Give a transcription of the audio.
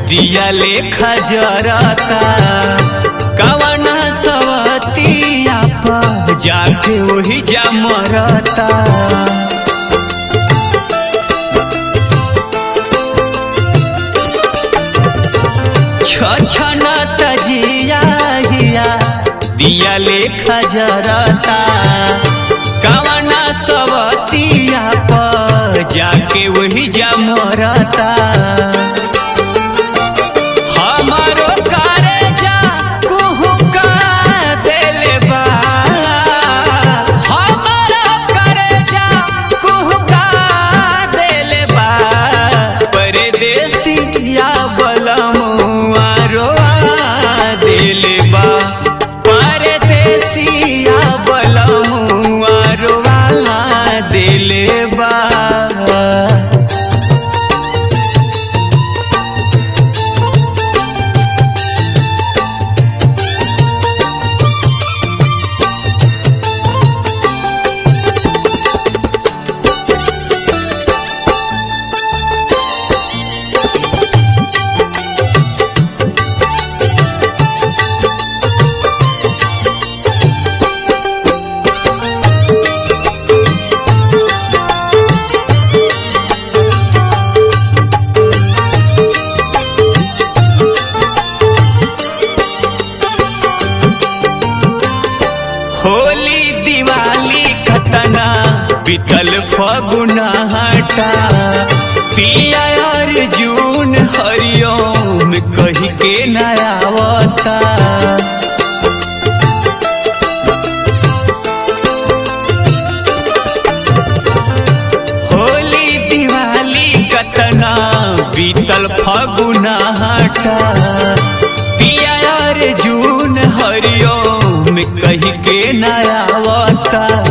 दिया लेखा जरता कवन सवतिया पर जाके वही जा मरता। छछन तजिया हिया दिया लेखा जरता कवन सवतिया पर जाके वही जा मरता। हमारो कारेजा कुहुका देले बा, हमारो कारेजा कुहुका देले बा। परदेसिया बलमुआ रोआ देले बा, परदेसिया बलमुआ रोआ देले बा। होली दिवाली खतना बीतल फगुना हटा पिया अर्जुन हरिओम कही के नयावता। होली दिवाली खतना बीतल फगुना हटा पिया अर्जुन हरिओम कही के नयावता।